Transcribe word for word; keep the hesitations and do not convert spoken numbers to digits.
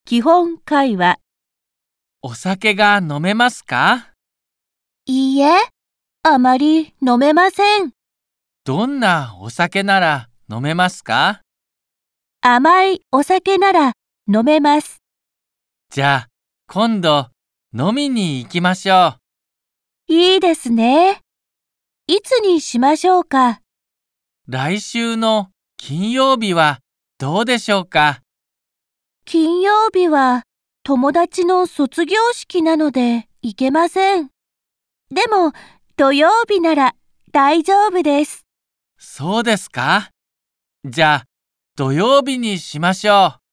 基本会話。 お酒が飲めますか？ いいえ、あまり飲めません。 どんなお酒なら飲めますか？ 甘いお酒なら飲めます。 じゃあ、今度飲みに行きましょう。 いいですね。いつにしましょうか？ 来週の金曜日はどうでしょうか？ 金曜日は友達の卒業式なので行けません。でも土曜日なら大丈夫です。 そうですか？じゃあ、土曜日にしましょう。